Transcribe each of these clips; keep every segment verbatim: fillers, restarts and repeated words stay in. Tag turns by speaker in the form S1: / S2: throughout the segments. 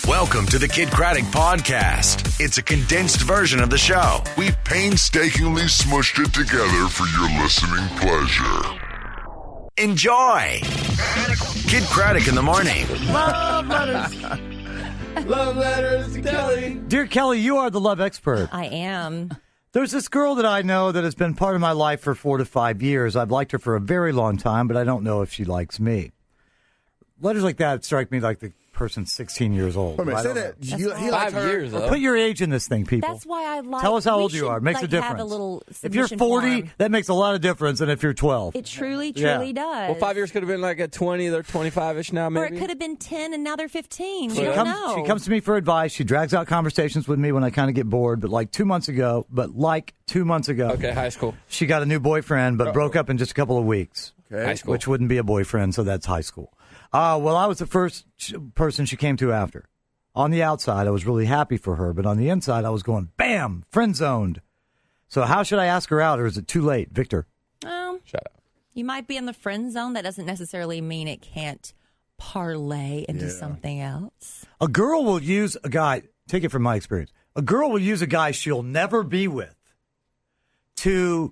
S1: Welcome to the Kid Craddock Podcast. It's a condensed version of the show.
S2: We painstakingly smushed it together for your listening pleasure.
S1: Enjoy. Kid Craddock in the morning.
S3: Love letters. Love letters to Kelly.
S4: Dear Kelly, you are the love expert.
S5: I am.
S4: There's this girl that I know that has been part of my life for four to five years. I've liked her for a very long time, but I don't know if she likes me. Letters like that strike me like the person's sixteen years old.
S3: Wait a minute,
S4: I
S3: say
S4: don't
S3: that.
S4: know.
S3: You, he likes
S6: Five
S3: her.
S6: years, though.
S4: Put your age in this thing, people.
S5: That's why I like.
S4: Tell us how
S5: we
S4: old you
S5: should,
S4: are. It makes
S5: like,
S4: a difference.
S5: Have a little
S4: if you're
S5: submission
S4: forty,
S5: form.
S4: that makes a lot of difference than if you're twelve.
S5: It truly,
S4: Yeah.
S5: truly does.
S6: Well, five years could have been like at twenty. They're twenty-five-ish now,
S5: Or
S6: maybe.
S5: it could have been ten, and now they're fifteen.
S4: She
S5: We don't
S4: comes,
S5: know.
S4: she comes to me for advice. She drags out conversations with me when I kind of get bored. But like two months ago, but like two months ago,
S6: Okay, high school.
S4: she got a new boyfriend, but broke up in just a couple of weeks.
S3: Okay.
S6: High school.
S4: Which wouldn't be a boyfriend, so that's high school. Uh, well, I was the first ch- person she came to after. On the outside, I was really happy for her, but on the inside, I was going, bam, friend zoned. So how should I ask her out, or is it too late? Victor?
S5: Um,
S6: Shut up.
S5: you might be in the friend zone. That doesn't necessarily mean it can't parlay into
S3: Yeah.
S5: something else.
S4: A girl will use a guy, take it from my experience, a girl will use a guy she'll never be with to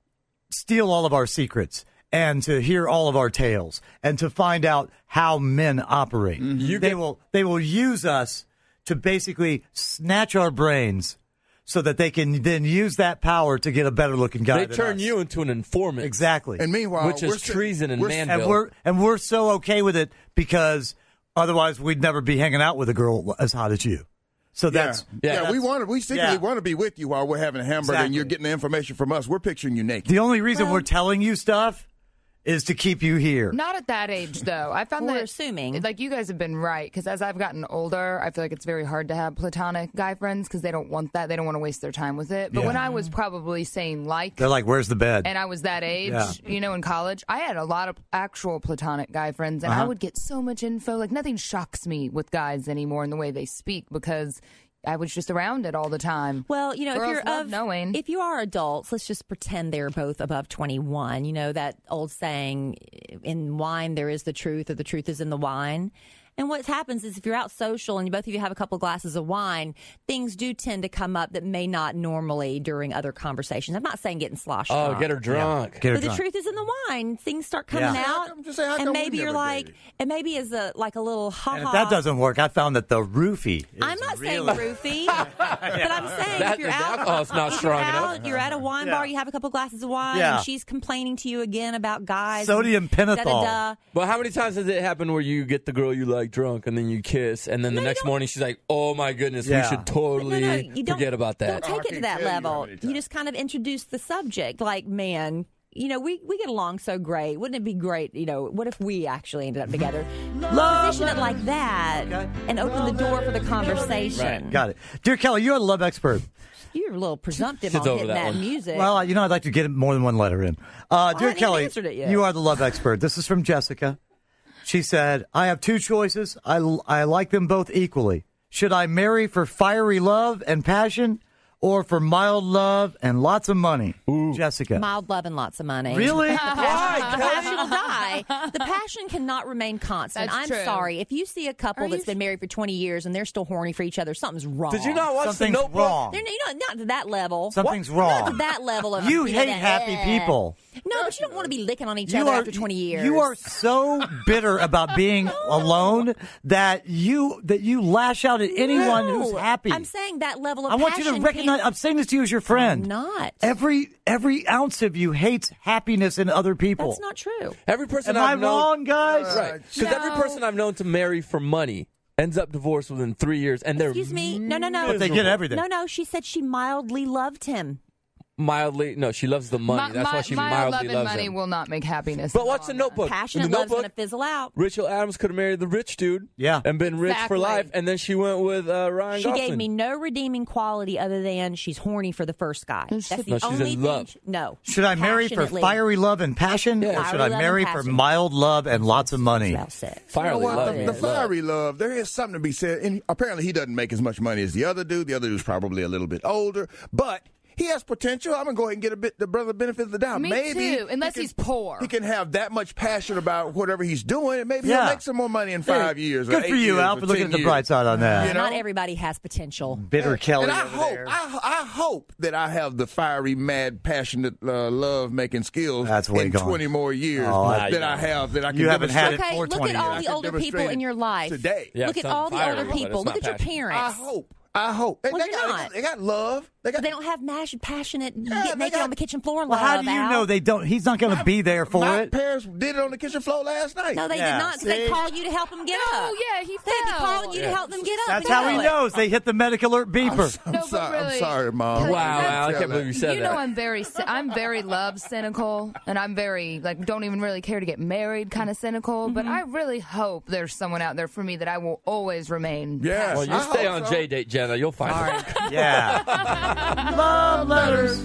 S4: steal all of our secrets and to hear all of our tales and to find out how men operate.
S6: You
S4: they
S6: get-
S4: will they will use us to basically snatch our brains so that they can then use that power to get a better looking guy
S6: They
S4: than
S6: turn
S4: us.
S6: you into an informant.
S4: Exactly.
S3: And meanwhile,
S6: Which is
S3: we're sit-
S6: treason in
S3: we're-
S6: Manville.
S4: and we're and we're so okay with it because otherwise we'd never be hanging out with a girl as hot as you. So that's
S3: yeah,
S6: Yeah,
S3: yeah. We
S4: that's-
S3: want to. We secretly
S4: yeah.
S3: want to be with you while we're having a hamburger, and
S4: Exactly.
S3: you're getting the information from us. We're picturing you naked.
S4: the only reason
S5: Well-
S4: we're telling you stuff is to keep you here.
S7: Not at that age, though. I found
S5: We're
S7: that
S5: assuming.
S7: like you guys have been right because as I've gotten older, I feel like it's very hard to have platonic guy friends because they don't want that. They don't want to waste their time with it. But
S4: Yeah.
S7: when I was probably saying like,
S4: They're like, "Where's the bed?"
S7: and I was that age,
S4: Yeah.
S7: you know, in college, I had a lot of actual platonic guy friends, and
S4: Uh-huh.
S7: I would get so much info. Like nothing shocks me with guys anymore in the way they speak because I was just around it all the time.
S5: Well, you know,
S7: Girls
S5: if you're
S7: love
S5: of,
S7: knowing.
S5: if you are adults, let's just pretend they're both above twenty-one. You know that old saying, "In wine there is the truth, or the truth is in the wine." And what happens is if you're out social and both of you have a couple glasses of wine, things do tend to come up that may not normally during other conversations. I'm not saying getting sloshed.
S6: Oh,
S5: drunk.
S6: get her drunk.
S4: Get her
S5: But the
S4: drunk.
S5: truth is in the wine. Things start coming
S4: Yeah.
S5: out,
S3: I'm just saying, how
S5: and
S3: come we
S5: maybe you're
S3: never
S5: like,
S3: dated?
S5: and maybe as a like a little ha
S4: And if
S5: ha.
S4: that doesn't work, I found that the roofie. Is
S5: I'm not
S4: really,
S5: saying roofie, but I'm saying
S6: That-
S5: if you're
S6: the
S5: out,
S6: alcohol's not
S5: if
S6: strong
S5: you're
S6: enough.
S5: out, you're at a wine
S4: Yeah.
S5: bar, you have a couple glasses of wine,
S4: Yeah.
S5: and she's complaining to you again about guys.
S4: Sodium
S5: and
S4: pentothal.
S5: da-da-da.
S6: Well, how many times has it happened where you get the girl you like drunk and then you kiss and then the
S5: No, you
S6: next
S5: don't-
S6: morning she's like, "Oh my goodness,
S4: Yeah.
S6: we should
S5: But
S6: totally
S5: no, no, you don't,
S6: forget about that."
S5: Don't
S3: Oh, I
S5: take it to
S3: can't
S5: that
S3: tell you how
S5: level.
S3: many
S5: You,
S3: times.
S5: just kind of introduce the subject, like, man. You know, we, we get along so great. Wouldn't it be great? You know, what if we actually ended up together?
S4: Love
S5: Position it like that
S4: Okay.
S5: and open the door for the conversation.
S4: Got it. Dear Kelly, you're the love expert.
S5: You're a little presumptive
S6: She's
S5: on
S6: over
S5: hitting
S6: that
S5: that,
S6: one.
S5: music.
S4: Well, you know, I'd like to get more than one letter in. Uh, dear
S5: haven't even
S4: Kelly,
S5: answered it yet.
S4: you are the love expert. This is from Jessica. She said, I have two choices. I, I like them both equally. Should I marry for fiery love and passion or for mild love and lots of money? Jessica.
S5: Mild love and lots of money.
S4: Really?
S5: The passion will die. The passion cannot remain constant.
S7: That's
S5: I'm
S7: true.
S5: sorry. If you see a couple
S7: Are
S5: that's
S7: you
S5: been married for twenty years and they're still horny for each other, something's wrong.
S6: Did you not watch
S4: Something's
S6: the Notebook?
S4: wrong.
S5: They're, you know, not to that level.
S4: Something's
S5: Not
S4: wrong.
S5: to that level of
S4: You
S5: know,
S4: hate
S5: that,
S4: happy
S5: eh.
S4: people.
S5: No, but you don't want to be licking on each
S4: You
S5: other
S4: are,
S5: after twenty years.
S4: you are so bitter about being alone that you that you lash out at anyone
S5: No.
S4: who's happy.
S5: I'm saying that level of
S4: I want you to
S5: passion
S4: recognize.
S5: can't-
S4: I'm saying this to you as your friend.
S5: I'm not.
S4: Every every ounce of you hates happiness in other people.
S5: That's not true.
S6: Every person
S4: Am
S6: I've
S4: I
S6: known,
S4: wrong, guys?
S6: right? Because every
S7: No.
S6: person I've known to marry for money ends up divorced within three years, and they're
S5: Excuse me. No, no, no.
S4: But they get everything.
S5: No, no. She said she mildly loved him.
S6: mildly. No, she loves the money.
S7: My,
S6: That's
S7: my,
S6: why she
S7: my
S6: mildly
S7: love and
S6: loves
S7: money
S6: him.
S7: will not make happiness.
S6: But watch the Notebook.
S5: Passionate
S6: In the
S5: love's going
S6: Notebook,
S5: to fizzle out.
S6: Rachel Adams could have married the rich dude,
S4: Yeah.
S6: and been rich for
S7: Exactly.
S6: life, and then she went with uh, Ryan
S5: She
S6: Gosling.
S5: gave me no redeeming quality other than she's horny for the first guy. That's the
S6: No, she's
S5: only
S6: in
S5: thing.
S6: love.
S5: she- no.
S4: Should I marry for
S5: Passionately.
S4: fiery love and passion,
S6: Yeah.
S4: or should
S5: Fiery
S4: I
S5: love
S4: marry
S5: and
S4: for
S5: passion.
S4: mild love and lots of money?
S5: Well said.
S6: Fiery
S3: You know what?
S6: love.
S3: The,
S6: is
S3: the
S6: love.
S3: fiery love, there is something to be said. And apparently, he doesn't make as much money as the other dude. The other dude's probably a little bit older, but he has potential. I'm gonna go ahead and get a bit the brother benefit of the doubt.
S7: Me
S3: maybe
S7: too, unless
S3: he can,
S7: he's poor.
S3: He can have that much passion about whatever he's doing, and maybe
S4: Yeah.
S3: he'll make some more money in five
S4: Hey,
S3: years. or
S4: Good
S3: eight
S4: for you,
S3: years
S4: Al,
S3: or
S4: for looking
S3: ten
S4: at the
S3: years.
S4: bright side on that.
S3: You know?
S5: Not everybody has potential.
S4: Bitter Kelly
S3: And I
S4: over
S3: hope,
S4: there.
S3: I, I hope that I have the fiery, mad, passionate, uh, love-making skills
S4: That's way
S3: in
S4: gone.
S3: twenty more years
S4: Oh,
S6: I-
S3: that I have. That I can
S4: You haven't had
S3: demonstrate
S4: it
S5: Okay,
S4: for
S5: look
S4: twenty
S5: at all
S4: years.
S5: the older people in your life.
S3: Today.
S6: Yeah,
S5: look at
S6: something
S5: all the
S6: fiery,
S5: older
S6: but it's
S5: people.
S6: not
S5: Look at your
S6: passionate.
S5: parents.
S3: I hope. I hope. They,
S5: Well,
S3: they
S5: you're
S3: got,
S5: not.
S3: They got love. They got.
S5: They don't have mash, passionate,
S3: Yeah,
S5: get
S3: they
S5: naked
S3: got-
S5: on the kitchen floor love.
S4: Well, how do you
S5: Al.
S4: know they don't? He's not going to be there for
S3: My
S4: it.
S3: parents did it on the kitchen floor last night.
S5: No, they
S4: Yeah.
S5: did not. 'Cause they
S3: See?
S5: called you to help them get up.
S7: Oh, yeah, he
S5: They
S7: fell.
S5: called you to help them get up.
S4: That's
S5: and
S4: how
S5: do
S4: he
S5: it.
S4: knows. They hit the medic alert beeper.
S3: I'm,
S7: No, but
S3: sorry, I'm
S7: really-
S3: sorry, Mom.
S6: Wow, Al, I can't believe you said
S7: You
S6: that.
S7: know I'm very cy- I'm very love cynical, and I'm very like don't even really care to get married kind of cynical. But I really hope there's someone out there for me that I will always remain.
S3: Yes.
S6: Well, you
S3: I
S6: stay
S3: hope
S6: on
S3: so.
S6: J-Date, Jenna. You'll find it.
S4: Yeah. Love letters.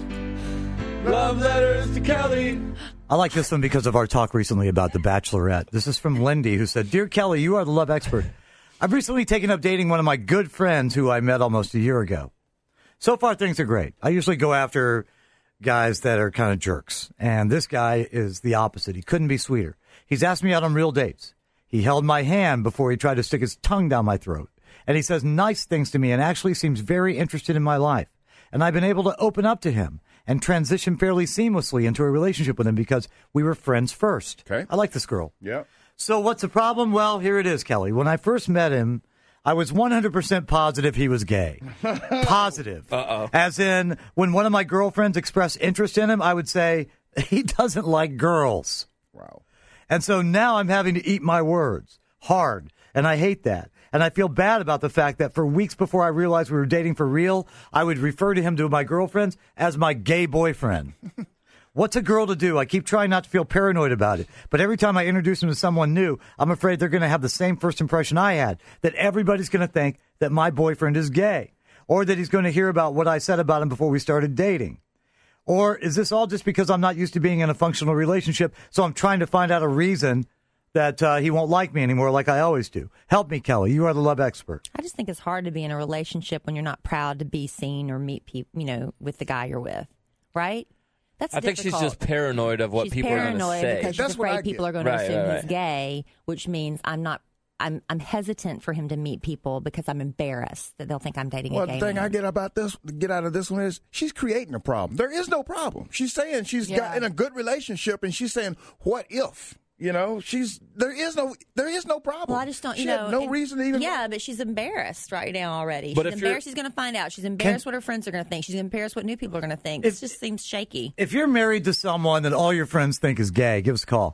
S6: Love letters to Kelly.
S4: I like this one because of our talk recently about The Bachelorette. This is from Lindy, who said, Dear Kelly, you are the love expert. I've recently taken up dating one of my good friends who I met almost a year ago. So far, things are great. I usually go after guys that are kind of jerks. And this guy is the opposite. He couldn't be sweeter. He's asked me out on real dates. He held my hand before he tried to stick his tongue down my throat. And he says nice things to me and actually seems very interested in my life. And I've been able to open up to him and transition fairly seamlessly into a relationship with him because we were friends first.
S3: Okay.
S4: I like this girl.
S3: Yeah.
S4: So what's the problem? Well, here it is, Kelly. When I first met him, I was one hundred percent positive he was gay. Positive.
S6: Uh-oh.
S4: As in, when one of my girlfriends expressed interest in him, I would say, he doesn't like girls.
S3: Wow.
S4: And so now I'm having to eat my words hard, and I hate that. And I feel bad about the fact that for weeks before I realized we were dating for real, I would refer to him to my girlfriends as my gay boyfriend. What's a girl to do? I keep trying not to feel paranoid about it. But every time I introduce him to someone new, I'm afraid they're going to have the same first impression I had, that everybody's going to think that my boyfriend is gay, or that he's going to hear about what I said about him before we started dating. Or is this all just because I'm not used to being in a functional relationship, so I'm trying to find out a reason that uh, he won't like me anymore like I always do? Help me, Kelly. You are the love expert.
S5: I just think it's hard to be in a relationship when you're not proud to be seen or meet people, you know, with the guy you're with, right? That's
S6: I think she's
S5: difficult.
S6: just paranoid of what
S5: she's
S6: people are going to
S5: paranoid
S6: say.
S5: because she's
S3: That's what I
S5: afraid people
S3: get.
S5: are going to
S6: Right,
S5: assume
S6: right,
S5: he's
S6: right.
S5: gay, which means I'm not. I'm I'm hesitant for him to meet people because I'm embarrassed that they'll think I'm dating
S3: Well,
S5: a gay
S3: the thing
S5: man.
S3: I get about this, get out of this one is she's creating a problem. There is no problem. She's saying she's
S7: Yeah.
S3: got in a good relationship, and she's saying, "What if?" You know, she's there is no there is no problem.
S5: Well, I just don't,
S3: She
S5: you know.
S3: had no
S5: and-
S3: reason to even.
S5: Yeah, but she's embarrassed right now already.
S6: But
S5: she's
S6: if you're-
S5: embarrassed she's going to find out. She's embarrassed what her friends are going to think. She's embarrassed what new people are going to think.
S4: If-
S5: it just seems shaky.
S4: If you're married to someone that all your friends think is gay, give us a call.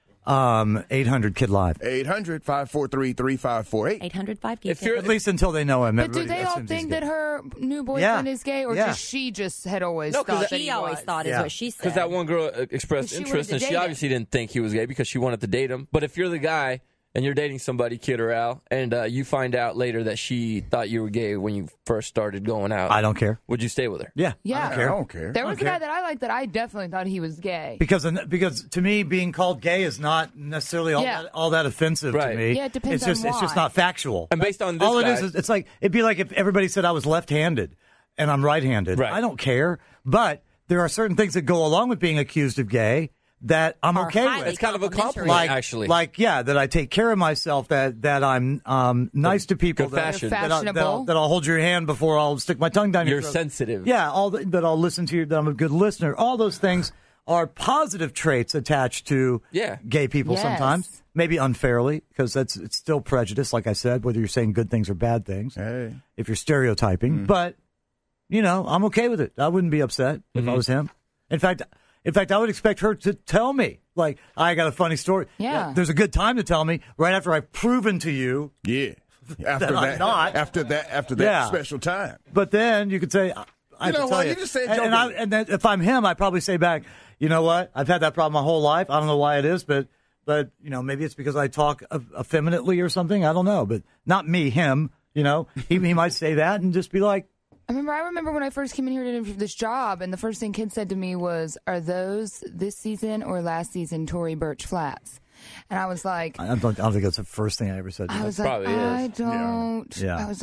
S4: Um, eight hundred Kid Live.
S3: eight hundred, five four three, three five four eight.
S5: eight hundred five
S6: If you're-
S4: At least until they know him.
S7: But do
S4: Everybody
S7: they all
S4: assumes he's
S7: think
S4: gay.
S7: that her new boyfriend
S4: Yeah.
S7: is gay, or
S4: Yeah.
S7: just she just had always
S6: No, 'cause
S7: thought
S6: that-
S7: that
S5: She
S7: he
S5: always
S7: was?
S5: thought is
S4: Yeah.
S5: what she said.
S6: Because that one girl uh, expressed
S7: She wanted
S6: interest,
S7: to
S6: and she
S7: date him.
S6: obviously didn't think he was gay because she wanted to date him. But if you're the guy and you're dating somebody, Kid or Al, and uh, you find out later that she thought you were gay when you first started going out,
S4: I don't care.
S6: would you stay with her?
S4: Yeah.
S7: Yeah.
S4: I don't
S3: I
S4: care.
S3: don't care.
S7: There was
S4: Okay.
S7: a guy that I liked that I definitely thought he was gay.
S4: Because because to me, being called gay is not necessarily all,
S7: Yeah.
S4: that, all that offensive
S6: Right.
S4: to me.
S7: Yeah, it depends
S4: it's just,
S7: on
S4: It's just
S7: why.
S4: not factual.
S6: And based on this
S4: all
S6: guy,
S4: it is, is it's like it'd be like if everybody said I was left-handed and I'm right-handed.
S6: Right.
S4: I don't care, but there are certain things that go along with being accused of gay that I'm
S5: Are
S4: okay
S5: highly
S4: with.
S6: It's kind of a
S5: complimentary.
S6: compliment,
S4: Like,
S6: actually.
S4: like yeah, that I take care of myself, that that I'm um, nice to people,
S6: good
S4: that,
S6: fashion.
S4: that, I'll, that, I'll,
S7: Fashionable.
S4: that I'll hold your hand before I'll stick my tongue down your
S6: You're
S4: throat.
S6: sensitive.
S4: Yeah, all the, that I'll listen to you, that I'm a good listener. All those things are positive traits attached to
S6: Yeah.
S4: gay people
S7: Yes.
S4: sometimes. Maybe unfairly, because that's it's still prejudice, like I said, whether you're saying good things or bad things,
S3: Hey.
S4: if you're stereotyping. But, you know, I'm okay with it. I wouldn't be upset if I was him. In fact, in fact, I would expect her to tell me, like, I got a funny story.
S7: Yeah.
S4: There's a good time to tell me right after I've proven to you.
S3: Yeah. After
S4: That I'm
S3: that,
S4: not.
S3: after that, after that
S4: Yeah.
S3: special time.
S4: But then you could say, I, I have
S3: know
S4: to tell
S3: what?
S4: you.
S3: You just said
S4: and, and, I,
S3: jokingly.
S4: and then if I'm him, I'd probably say back, you know what? I've had that problem my whole life. I don't know why it is, but, but you know, maybe it's because I talk eff- effeminately or something. I don't know, but not me, him. You know, he, he might say that and just be like,
S7: I remember. I remember when I first came in here to interview for this job, and the first thing Kid said to me was, "Are those this season or last season Tory Burch flats?" And I was like,
S4: I don't, I don't think that's the first thing I ever said. To
S7: I
S4: you.
S7: was like,
S6: probably
S7: I
S6: is.
S7: don't.
S4: Yeah.
S7: I was like,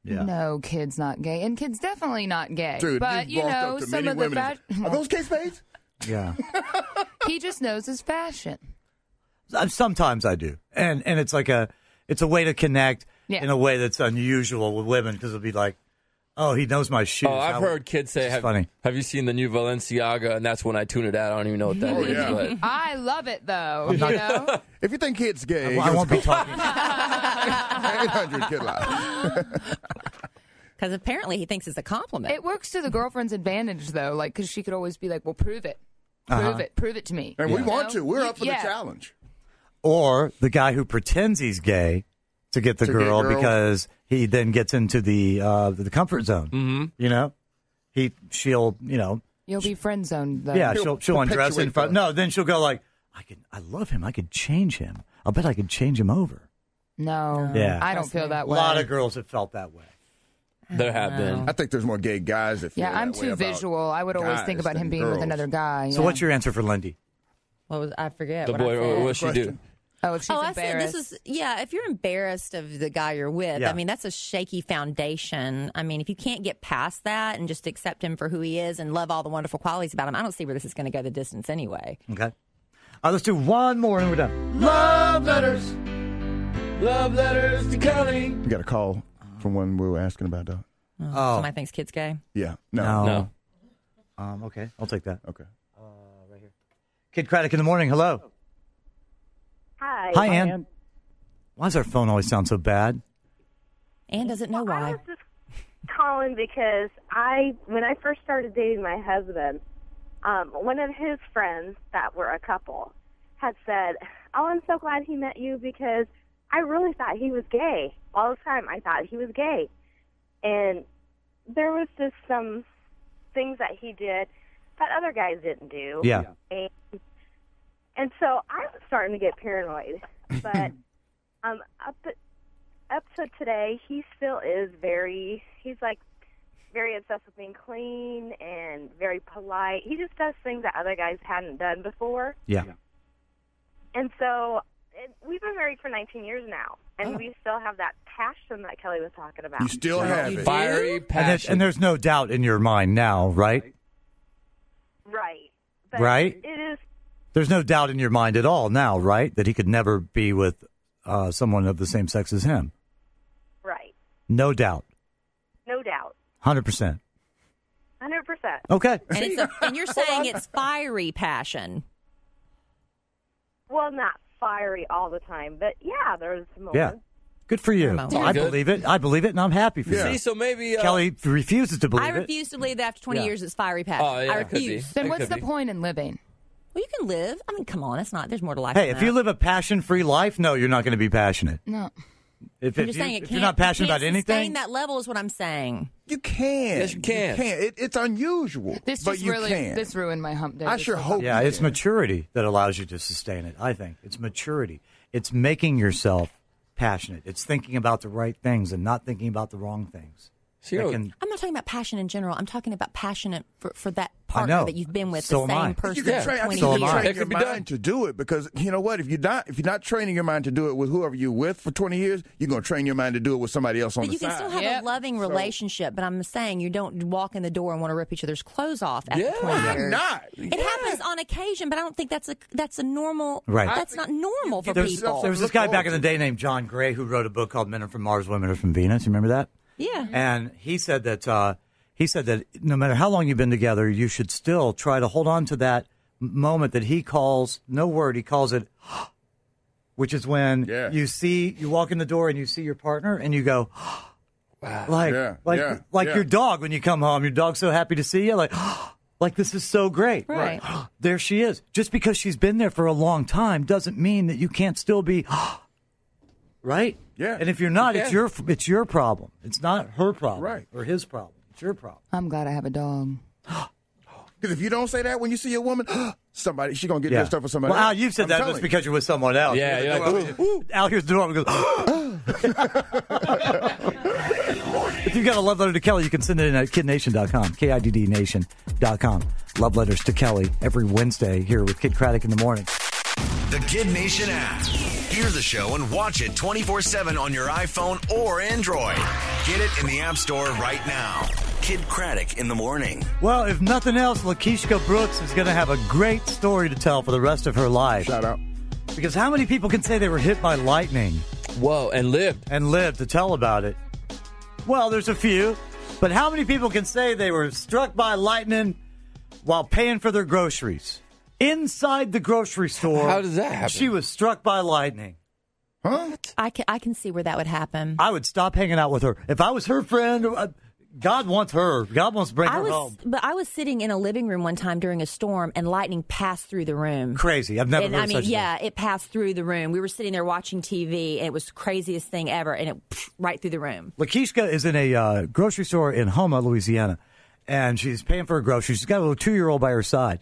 S4: Yeah.
S7: No, kid's not gay. And kid's definitely not gay.
S3: Dude,
S7: but,
S3: you've
S7: you
S3: walked
S7: know,
S3: up to
S7: some
S3: many
S7: of the
S3: women and
S7: fashion.
S3: said, Are those Kate Spades?
S4: Yeah.
S7: He just knows his fashion.
S4: Sometimes I do. And and it's like a it's a way to connect
S7: Yeah.
S4: in a way that's unusual with women because it'll be like, oh, he knows my shoes.
S6: Oh, I've
S4: How-
S6: heard kids say,
S4: It's
S6: have,
S4: funny.
S6: have you seen the new Valenciaga? And that's when I tune it out. I don't even know what that
S3: Oh,
S6: is.
S3: yeah.
S6: But
S7: I love it, though. You know?
S3: If you think kid's gay,
S4: I won't be talking.
S3: eight hundred Kid Live.
S5: Because apparently he thinks it's a compliment.
S7: It works to the girlfriend's advantage, though, like, because she could always be like, well, prove it. Prove
S4: Uh-huh.
S7: it. Prove it to me.
S3: And we
S7: You
S3: want
S7: know?
S3: to. We're
S7: You-
S3: up for
S7: yeah.
S3: the challenge.
S4: Or the guy who pretends he's gay to get the
S3: To get
S4: girl
S3: girls.
S4: because he then gets into the uh, the comfort zone. Mm-hmm. You know, he she'll you know
S7: You'll be friend zoned, though.
S4: yeah
S3: He'll
S4: she'll she'll undress in
S3: perpetuate
S4: front.
S3: the-
S4: No, then she'll go like, I can I love him. I could change him. I'll bet I could change him over.
S7: No.
S4: Yeah.
S7: I don't feel that
S4: A
S7: way.
S4: lot of girls have felt that way.
S6: there have been.
S3: I think there's more gay guys that feel
S7: Yeah, I'm
S3: that way
S7: too
S3: about
S7: visual. I would always think
S3: guys
S7: about him
S3: than
S7: being with
S3: girls.
S7: another guy.
S4: So
S7: yeah.
S4: what's your answer for Lindy?
S5: What was I forget?
S6: The
S5: what
S6: boy,
S5: I said.
S6: what what'd she do?
S3: Question.
S7: Oh, if she's
S5: Oh, I said
S7: embarrassed.
S5: this is yeah. If you're embarrassed of the guy you're with,
S4: Yeah.
S5: I mean that's a shaky foundation. I mean, if you can't get past that and just accept him for who he is and love all the wonderful qualities about him, I don't see where this is going to go the distance anyway.
S4: Okay. All right, let's do one more and we're done. Love letters.
S6: Love letters to Kelly.
S3: We got a call from one we were asking about, though.
S4: Oh
S5: Somebody thinks kid's gay.
S3: Yeah. No.
S4: no.
S6: No.
S4: Um, okay, I'll take that.
S3: Okay.
S4: Kid Craddock in the morning. Hello.
S8: Hi.
S4: Hi, Ann. Why does our phone always sound so bad?
S5: Ann doesn't know
S8: I
S5: why.
S8: was just calling because I, when I first started dating my husband, um, one of his friends that were a couple had said, "Oh, I'm so glad he met you because I really thought he was gay. All the time I thought he was gay." And there was just some things that he did that other guys didn't do.
S4: Yeah.
S8: And, and so I was starting to get paranoid. But um, up, up to today, he still is very, he's like very obsessed with being clean and very polite. He just does things that other guys hadn't done before.
S4: Yeah.
S8: And so it, we've been married for nineteen years now, and we still have that passion that Kelly was talking about.
S3: You still have it.
S6: Fiery
S4: And, there's,
S6: passion.
S4: and there's no doubt in your mind now, right?
S8: Right. But
S4: Right?
S8: It is,
S4: There's no doubt in your mind at all now, right? That he could never be with uh, someone of the same sex as him.
S8: right.
S4: No doubt.
S8: No doubt.
S4: one hundred percent.
S8: one hundred percent.
S4: Okay.
S5: And, it's a, and you're saying it's fiery passion.
S8: Well, not fiery all the time, but yeah, there's moments.
S4: Yeah. Good for you.
S5: Hormones.
S4: I
S6: Good.
S4: believe it. I believe it, and I'm happy for
S3: Yeah.
S6: See,
S4: you.
S6: so maybe uh,
S4: Kelly refuses to believe
S5: I
S4: it.
S5: refuse to believe that after twenty
S4: Yeah.
S5: years it's fiery passion.
S6: Oh, yeah,
S5: I
S6: it could be.
S5: refuse.
S7: Then
S6: It
S7: what's
S6: could
S7: the
S6: be.
S7: point in living?
S5: Well, you can live. I mean, come on. It's not. There's more to life.
S4: Hey,
S5: than
S4: if you
S5: that.
S4: live a passion-free life, no, you're not going to be passionate.
S7: No.
S4: If,
S5: I'm
S4: if
S5: just
S4: you,
S5: saying it
S4: if
S5: can't.
S4: you're not passionate
S5: you can't
S4: about anything,
S5: sustain that level is what I'm saying.
S3: You can.
S6: Yes, you can.
S3: It, it's unusual,
S7: This
S3: but
S7: just
S3: you
S7: really,
S3: can.
S7: this ruined my hump day.
S3: I
S7: This
S3: sure
S7: was-
S3: hope
S4: yeah,
S3: you
S4: it's
S3: can.
S4: maturity that allows you to sustain it. I think it's maturity. It's making yourself passionate. It's thinking about the right things and not thinking about the wrong things.
S6: See,
S4: That
S6: oh,
S4: can-
S5: I'm not talking about passion in general. I'm talking about passionate for, for that
S4: I know.
S5: partner that you've been with,
S4: So
S5: the
S4: am I.
S5: same person
S3: You can
S6: Yeah.
S5: for
S3: train, I
S5: twenty
S3: think you
S4: So
S3: can
S4: am I.
S3: train
S6: It
S3: your
S6: could be
S3: mind
S6: done.
S3: to do it because you know what? If you're not if you're not training your mind to do it with whoever you're with for twenty years, you're gonna train your mind to do it with somebody else on
S5: But
S3: the
S5: you can
S3: side.
S5: still have
S7: Yep.
S5: a loving relationship. But I'm saying you don't walk in the door and want to rip each other's clothes off after
S6: Yeah.
S5: twenty
S3: Why
S5: years.
S3: not?
S5: It happens on occasion, but I don't think that's a that's a normal.
S4: Right.
S5: That's not normal for
S3: There's-
S5: people.
S4: There was this
S3: Look
S4: guy
S3: forward
S4: back in the
S3: to
S4: day named John Gray who wrote a book called Men Are From Mars, Women Are From Venus. You remember that?
S5: yeah.
S4: And he said that uh, he said that no matter how long you've been together, you should still try to hold on to that m- moment that he calls no word. He calls it, which is when
S3: Yeah.
S4: you see you walk in the door and you see your partner and you go, like
S3: Yeah,
S4: like
S3: yeah,
S4: like
S3: yeah.
S4: your dog when you come home. Your dog's so happy to see you, like. Like, this is so great.
S5: Right.
S4: There she is. Just because she's been there for a long time doesn't mean that you can't still be, right?
S3: Yeah.
S4: And if you're not, it's
S6: Yeah.
S4: your it's your problem. It's not her problem,
S3: Right.
S4: Or his problem. It's your problem.
S7: I'm glad I have a dog.
S3: Because if you don't say that when you see a woman, somebody she's gonna get
S4: Yeah.
S3: dressed up for somebody
S4: Well, Al,
S3: else.
S4: you've said
S3: I'm
S4: that
S3: telling
S4: just
S3: you.
S4: because you're with someone else.
S6: Yeah,
S4: You're
S6: you're
S4: like,
S6: like,
S4: "Ooh." Al here's the door and goes, If you've got a love letter to Kelly, you can send it in at kid nation dot com, K I D D nation dot com. Love letters to Kelly every Wednesday here with Kid Craddock in the morning.
S1: The Kid Nation app. Hear the show and watch it twenty-four seven on your iPhone or Android. Get it in the App Store right now. Kid Craddock in the morning.
S4: Well, if nothing else, Lakeishka Brooks is going to have a great story to tell for the rest of her life.
S3: Shout out.
S4: Because how many people can say they were hit by lightning
S6: Whoa, and lived.
S4: and live to tell about it? Well, there's a few. But how many people can say they were struck by lightning while paying for their groceries? Inside the grocery store.
S6: How does that happen?
S4: She was struck by lightning.
S3: Huh?
S5: I can, I can see where that would happen.
S4: I would stop hanging out with her. If I was her friend, uh, God wants her. God wants to bring
S5: I
S4: her
S5: was,
S4: home.
S5: but I was sitting in a living room one time during a storm, and lightning passed through the room.
S4: Crazy. I've never
S5: And,
S4: heard
S5: I mean,
S4: such a
S5: yeah,
S4: thing.
S5: it passed through the room. We were sitting there watching T V, and it was the craziest thing ever, and it pff, right through the room.
S4: Lakeishka is in a uh, grocery store in Houma, Louisiana, and she's paying for her groceries. She's got a little two-year-old by her side.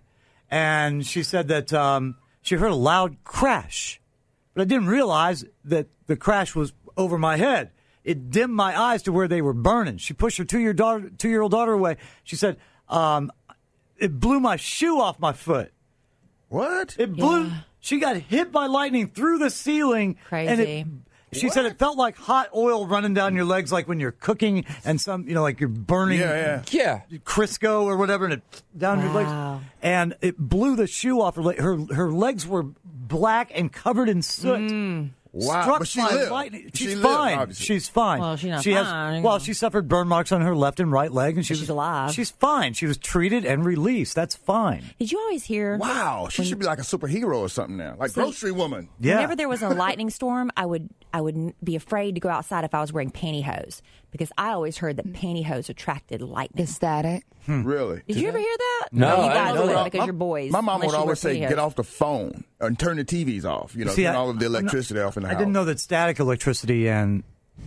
S4: And she said that um, she heard a loud crash. But I didn't realize that the crash was over my head. It dimmed my eyes to where they were burning. She pushed her two-year daughter, two-year-old daughter away. She said, um, it blew my shoe off my foot.
S3: What?
S4: It blew.
S5: Yeah.
S4: She got hit by lightning through the ceiling.
S5: Crazy.
S4: And it, she said it felt like hot oil running down your legs, like when you're cooking and some, you know, like you're burning
S3: Yeah, yeah.
S6: Yeah.
S4: Crisco or whatever, and it down your
S5: Wow.
S4: legs. And it blew the shoe off her leg. Her, her legs were black and covered in soot.
S3: Wow.
S4: Struck
S3: But she
S4: by
S3: lived.
S4: lightning.
S3: She
S4: She's
S3: lived,
S4: fine.
S3: obviously.
S4: She's fine.
S5: Well, she's not
S4: she
S5: fine,
S4: Has,
S5: you
S4: well,
S5: know.
S4: she suffered burn marks on her left and right leg, and she
S5: She's
S4: was
S5: alive.
S4: She's fine. She was treated and released. That's fine.
S5: Did you always hear?
S3: Wow. She should be like a superhero or something now. Like Grocery Woman.
S4: Yeah.
S5: Whenever there was a lightning storm, I would I would n- be afraid to go outside if I was wearing pantyhose because I always heard that pantyhose attracted lightning.
S7: Is that it?
S3: Really?
S5: Did you ever hear that?
S6: No,
S5: you
S6: I
S5: guys
S6: didn't know
S5: wouldn't
S6: that.
S5: because
S3: My-
S5: you're boys.
S3: My mom
S5: unless
S3: would
S5: you wear
S3: always say,
S5: pantyhose.
S3: get off the phone and turn the T Vs off. You know,
S4: See,
S3: turn
S4: I-
S3: all of the electricity off in the
S4: I
S3: house.
S4: didn't know that static electricity and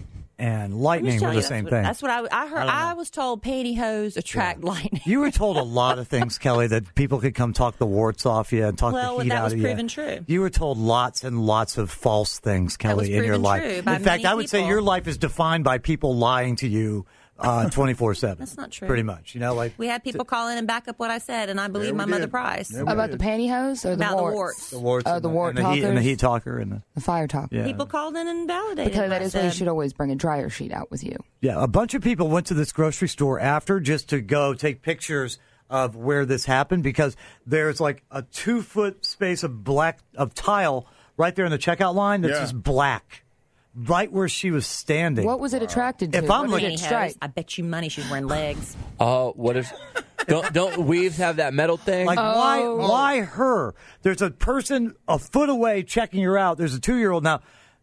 S4: and
S5: I'm
S4: lightning
S5: just
S4: were
S5: telling
S4: the
S5: you,
S4: same
S5: that's
S4: thing.
S5: what, That's what I, I heard.
S4: I don't
S5: I,
S4: know.
S5: was told pantyhose attract lightning.
S4: You were told a lot of things, Kelly, that people could come talk the warts off you and talk
S5: Well,
S4: the heat
S5: that
S4: out
S5: was
S4: of you.
S5: proven true.
S4: You were told lots and lots of false things, Kelly,
S5: was
S4: in your
S5: proven
S4: life.
S5: true
S4: In
S5: by
S4: fact,
S5: many
S4: I would say
S5: people.
S4: your life is defined by people lying to you uh, twenty-four seven.
S5: That's not true.
S4: Pretty much. You know, like
S5: We had people call in and back up what I said, and I believe
S3: Yeah, we
S5: my
S3: did.
S5: mother Price.
S3: Yeah, we
S7: About
S3: did.
S7: the pantyhose or the
S5: About the
S7: warts?
S5: warts.
S4: the warts
S7: Oh,
S4: and
S7: the wart
S4: and the, heat, and the
S7: talkers?
S4: heat talker and the,
S7: The fire talk.
S4: yeah.
S5: People called in and validated
S7: Because
S5: what
S7: that
S5: I
S7: is why you
S5: said.
S7: should always bring a dryer sheet out with you.
S4: Yeah, a bunch of people went to this grocery store after just to go take pictures of where this happened because there's like a two foot space of black of tile right there in the checkout line that's
S3: Yeah.
S4: just black, right where she was standing.
S7: What was it attracted to?
S4: If I'm
S7: what did
S4: looking-
S7: it
S5: Pantyhose.
S7: strike?
S5: I bet you money she's wearing legs.
S6: Oh, what if don't don't weaves have that metal thing?
S4: Like why?
S7: Oh.
S4: Why her? There's a person a foot away checking her out. There's a two year old now.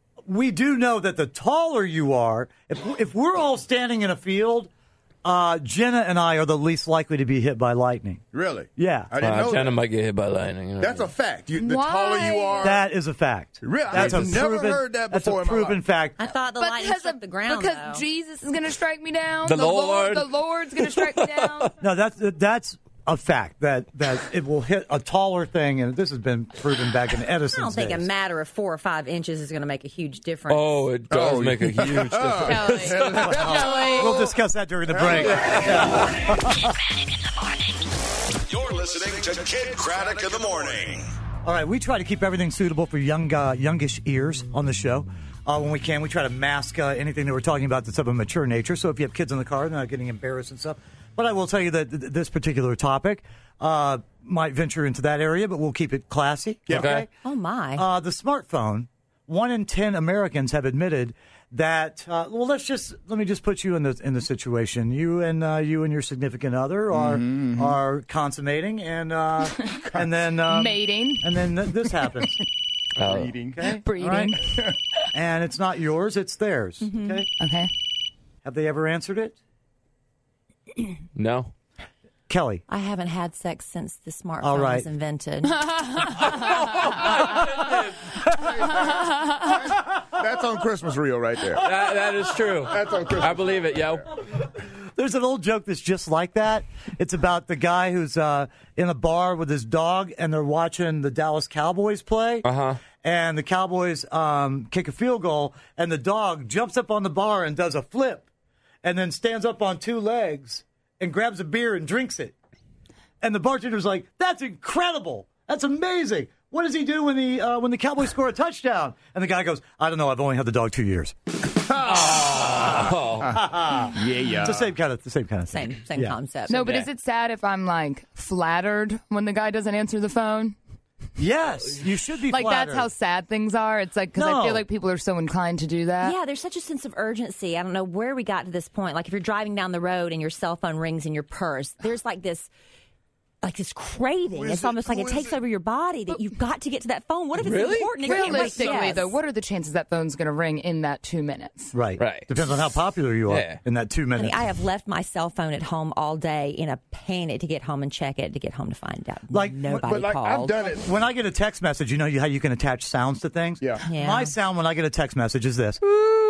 S4: We do know that the taller you are, if if we're all standing in a field, uh, Jenna and I are the least likely to be hit by lightning.
S3: Really?
S4: Yeah.
S3: I didn't
S6: Uh,
S3: know
S6: Jenna
S3: that.
S6: might get hit by lightning.
S3: That's a fact. You, the
S7: Why?
S3: taller you are.
S4: That is a fact.
S3: Really?
S4: That's
S3: I've
S4: a
S3: never
S4: proven,
S3: heard that
S4: That's
S3: before
S4: a
S3: in my
S4: proven
S3: life.
S4: fact.
S5: I thought the lightning
S7: Because,
S5: struck
S7: of,
S5: the ground,
S7: because
S5: though.
S7: Jesus is going to strike me down.
S6: The Lord.
S7: The Lord's going to strike me down.
S4: No, that's that's a fact that that it will hit a taller thing, and this has been proven back in Edison's
S5: I don't think a
S4: days.
S5: matter of four or five inches is going to make a huge difference.
S6: Oh, it does
S3: Oh,
S6: make a huge difference.
S7: Kelly. Kelly.
S4: We'll discuss that during the break.
S1: You're listening to Kid Craddock in the morning.
S4: All right, we try to keep everything suitable for young, uh, youngish ears on the show. Uh, when we can, we try to mask uh, anything that we're talking about that's of a mature nature. So if you have kids in the car, they're not getting embarrassed and stuff. But I will tell you that th- this particular topic uh, might venture into that area, but we'll keep it classy.
S3: Yeah.
S6: Okay.
S5: Oh, my.
S4: Uh, the smartphone. One in ten Americans have admitted that. Uh, well, let's just let me just put you in the in the situation. You and uh, you and your significant other are are consummating, and uh, and then um,
S7: Mating.
S4: and then th- this happens.
S6: Uh,
S4: Okay,
S7: Breeding.
S4: All right? And it's not yours; it's theirs. Okay.
S7: Okay.
S4: Have they ever answered it,
S6: no.
S4: Kelly?
S5: I haven't had sex since the smartphone
S4: All right.
S5: was invented.
S3: That's on Christmas reel right there.
S6: That, that is true.
S3: That's on Christmas.
S6: I believe it, yo.
S4: There's an old joke that's just like that. It's about the guy who's uh, in a bar with his dog, and they're watching the Dallas Cowboys play.
S6: Uh-huh.
S4: And the Cowboys um, kick a field goal, and the dog jumps up on the bar and does a flip, and then stands up on two legs and grabs a beer and drinks it. And the bartender's like, "That's incredible. That's amazing. what does he do when the uh, when the Cowboys score a touchdown? And the guy goes, I don't know. I've only had the dog two years.
S6: Oh.
S3: yeah, yeah.
S4: It's the same kind of the same kind of thing.
S5: Same, same
S4: Yeah.
S5: concept.
S7: No, but
S6: Yeah.
S7: is it sad if I'm like flattered when the guy doesn't answer the phone?
S4: Yes, you should be
S7: Like
S4: flattered.
S7: that's how sad things are. It's like because I
S4: No.
S7: feel like people are so inclined to do that.
S5: Yeah, there's such a sense of urgency. I don't know where we got to this point. Like if you're driving down the road and your cell phone rings in your purse, there's like this like this craving.
S3: Who is
S5: It's
S3: it?
S5: almost like
S3: Who
S5: it
S3: is
S5: takes
S3: it?
S5: over your body that you've got to get to that phone. What if it's
S6: Really?
S5: important? and you can't wait?
S7: Realistically,
S5: Yes.
S7: though, what are the chances that phone's going to ring in that two minutes?
S4: Right.
S6: Right.
S4: Depends on how popular you are
S6: Yeah.
S4: in that two
S5: Honey,
S4: minutes.
S5: I have left my cell phone at home all day in a panic to get home and check it, to get home to find out
S4: Like,
S5: nobody
S3: But like
S5: called.
S3: I've done it.
S4: When I get a text message, you know how you can attach sounds to things?
S3: Yeah.
S5: Yeah.
S4: My sound when I get a text message is this.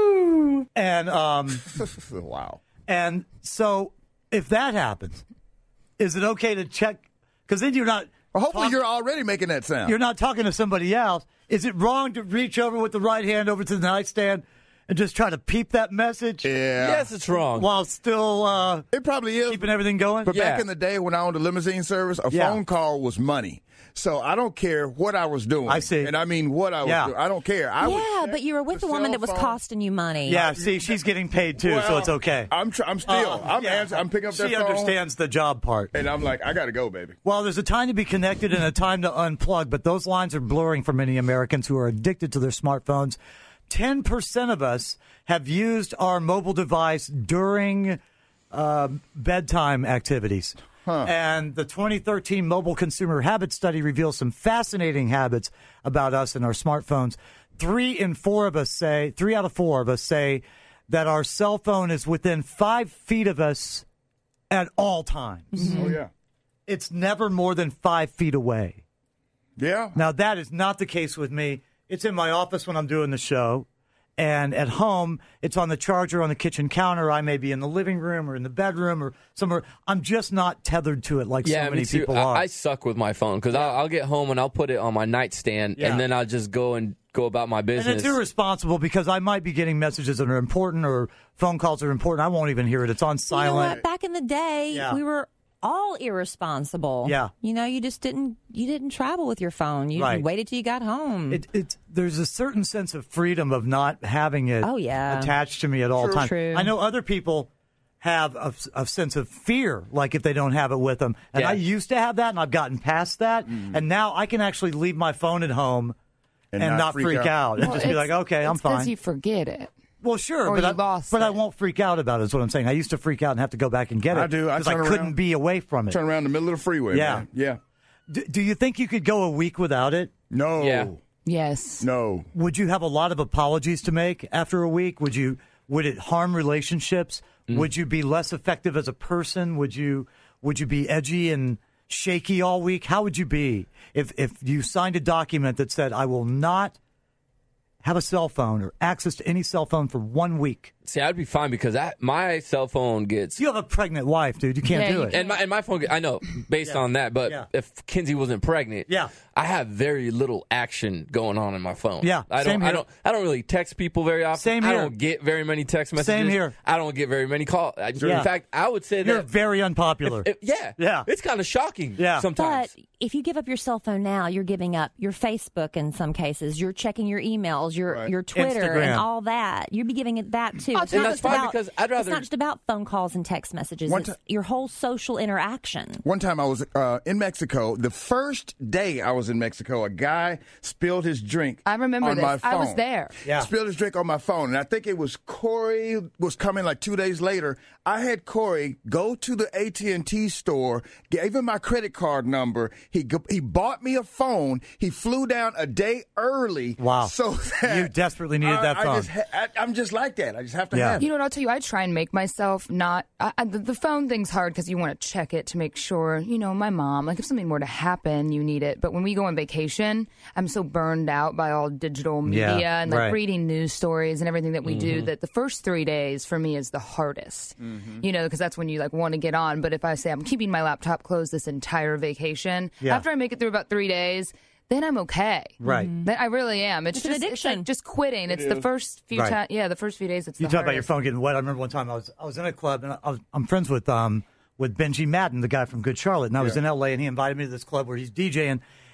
S4: And um
S3: Wow.
S4: and so if that happens, is it okay to check? Because then you're not
S3: Well, hopefully
S4: talk-
S3: you're already making that sound.
S4: you're not talking to somebody else. Is it wrong to reach over with the right hand over to the nightstand and just try to peep that message
S3: yeah.
S6: Yes, it's wrong.
S4: while still uh,
S3: It probably is.
S4: keeping everything going?
S3: But
S6: Yeah.
S3: back in the day when I owned a limousine service, a
S4: Yeah.
S3: phone call was money. So I don't care what I was doing.
S4: I see.
S3: And I mean what I was
S4: Yeah.
S3: doing. I don't care. I would
S5: yeah,
S3: check
S5: but you were with
S3: the
S5: a woman
S3: cell
S5: that was
S3: phone.
S5: costing you money.
S4: Yeah, see, she's getting paid too, so
S3: Well,
S4: it's okay.
S3: I'm tr- I'm still.
S4: Uh,
S3: I'm
S4: yeah.
S3: answering. I'm picking up that
S4: She
S3: phone.
S4: understands the job part.
S3: And I'm like, I got to go, baby.
S4: Well, there's a time to be connected and a time to unplug, but those lines are blurring for many Americans who are addicted to their smartphones. ten percent of us have used our mobile device during uh, bedtime activities. And the twenty thirteen Mobile Consumer Habit Study reveals some fascinating habits about us and our smartphones. Three in four of us say, three out of four of us say that our cell phone is within five feet of us at all times.
S3: Oh yeah.
S4: It's never more than five feet away.
S3: Yeah.
S4: Now, that is not the case with me. It's in my office when I'm doing the show. And at home, it's on the charger on the kitchen counter. I may be in the living room or in the bedroom or somewhere. I'm just not tethered to it like
S6: yeah,
S4: so many
S6: me too.
S4: people
S6: I,
S4: are.
S6: I suck with my phone because I'll, I'll get home and I'll put it on my nightstand,
S4: Yeah.
S6: and then I'll just go and go about my
S4: and
S6: business.
S4: it's irresponsible because I might be getting messages that are important or phone calls that are important. I won't even hear it. It's on
S5: You know
S4: silent.
S5: what? Back in the day,
S4: Yeah.
S5: we were all irresponsible.
S4: Yeah.
S5: You know, you just didn't you didn't travel with your phone. You
S4: Right.
S5: waited till you got home.
S4: It, it, there's a certain sense of freedom of not having it
S5: Oh, yeah.
S4: attached to me at all
S5: True.
S4: times.
S5: True.
S4: I know other people have a, a sense of fear, like if they don't have it with them. And
S6: Yeah.
S4: I used to have that, and I've gotten past that. And now I can actually leave my phone at home and,
S3: And
S4: not,
S3: not
S4: freak,
S3: freak
S4: out,
S3: out.
S4: and
S7: Well,
S4: just be
S7: it's-
S4: like, okay, I'm
S7: it's 'cause
S4: fine.
S7: you forget it.
S4: well, sure,
S7: or
S4: but,
S7: you
S4: I,
S7: lost
S4: but I
S7: it.
S4: won't freak out about it, is what I'm saying. I used to freak out and have to go back and get it.
S3: I do. I
S4: Because I,
S3: turn
S4: couldn't
S3: around.
S4: be away from it.
S3: Turn around in the middle of the freeway.
S4: Yeah.
S3: Man. Yeah.
S4: Do, do you think you could go a week without it?
S3: No.
S6: Yeah.
S7: Yes.
S3: No.
S4: Would you have a lot of apologies to make after a week? Would you? Would it harm relationships? Would you be less effective as a person? Would you? Would you be edgy and shaky all week? How would you be if if you signed a document that said, "I will not have a cell phone or access to any cell phone for one week"?
S6: See, I'd be fine because I, my cell phone gets.
S4: You have a pregnant wife, dude. You can't
S7: Yeah,
S4: do
S7: you
S4: it.
S6: And my, and my phone, get- I know, based
S4: Yeah.
S6: on that, but
S4: Yeah.
S6: if Kinsey wasn't pregnant,
S4: Yeah.
S6: I have very little action going on in my phone.
S4: Yeah,
S6: I
S4: same
S6: don't, I
S4: here.
S6: don't, I don't really text people very often.
S4: Same
S6: I
S4: here.
S6: don't get very many text messages.
S4: Same here.
S6: I don't get very many calls. I-
S4: Yeah.
S6: In fact, I would say
S4: You're
S6: that.
S4: very unpopular.
S6: if- yeah,
S4: Yeah.
S6: it's kind of shocking.
S4: Yeah.
S6: sometimes.
S5: But if you give up your cell phone now, you're giving up your Facebook in some cases. You're checking your emails, your
S3: Right.
S5: your Twitter,
S4: Instagram.
S5: and all that. You'd be giving it that too. It's
S6: and
S5: not
S6: that's
S5: just
S6: fine
S5: about,
S6: because I'd
S5: It's
S6: rather-
S5: not just about phone calls and text messages.
S3: One
S5: It's
S3: ti-
S5: your whole social interaction.
S3: One time I was uh, in Mexico. The first day I was in Mexico, a guy spilled his drink.
S7: I remember
S3: on
S7: this.
S3: my phone.
S7: I was there.
S4: Yeah.
S3: Spilled his drink on my phone, and I think it was Corey was coming like two days later. I had Corey go to the A T and T store, gave him my credit card number. He go- he bought me a phone. He flew down a day early.
S4: Wow.
S3: So that
S4: You desperately needed
S3: I-
S4: that
S3: I
S4: phone.
S3: just ha- I, I'm just like that. I just have to
S4: Yeah.
S3: have
S7: You
S3: it.
S7: know what? I'll tell you. I try and make myself not. I, I, the, the phone thing's hard because you want to check it to make sure. You know, my mom. Like if something were to happen, you need it. But when we go on vacation, I'm so burned out by all digital media
S4: Yeah,
S7: and like
S4: right.
S7: reading news stories and everything that we
S6: Mm-hmm.
S7: do. That the first three days for me is the hardest. You know, because that's when you like want to get on. But if I say I'm keeping my laptop closed this entire vacation,
S4: Yeah.
S7: after I make it through about three days. Then I'm okay.
S4: Right.
S7: Then I really am. It's,
S5: It's an
S7: just it's
S5: addiction.
S7: like just quitting. It's the first few
S4: Right.
S7: times. Yeah, the first few days. It's
S4: You
S7: the
S4: talk about your
S7: hardest.
S4: phone getting wet. I remember one time I was I was in a club and I was, I'm friends with um with Benji Madden, the guy from Good Charlotte, and I was
S3: Yeah.
S4: in L A and he invited me to this club where he's DJing,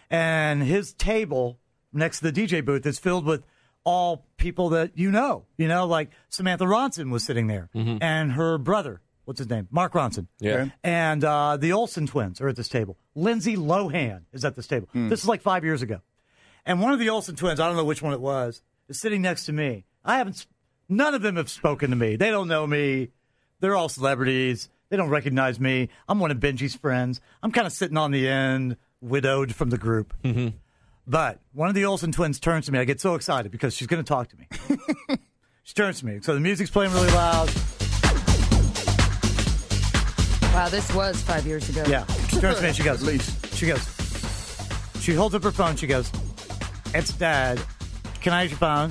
S4: And his table next to the D J booth is filled with all people that you know. You know, like Samantha Ronson was sitting there,
S6: Mm-hmm.
S4: and her brother, what's his name? Mark Ronson.
S6: Yeah.
S3: Okay.
S4: And uh, the Olsen twins are at this table. Lindsay Lohan is at this table. This is like five years ago. And one of the Olsen twins, I don't know which one it was, is sitting next to me. I haven't, none of them have spoken to me. They don't know me. They're all celebrities. They don't recognize me. I'm one of Benji's friends. I'm kind of sitting on the end, widowed from the group.
S6: Mm-hmm.
S4: But one of the Olsen twins turns to me. I get so excited because she's going to talk to me. She turns to me. So the music's playing really loud.
S7: Wow, this was five years ago.
S4: Yeah. She turns to me and she goes,
S3: At least.
S4: She goes, she holds up her phone. She goes, it's Dad. Can I use your phone?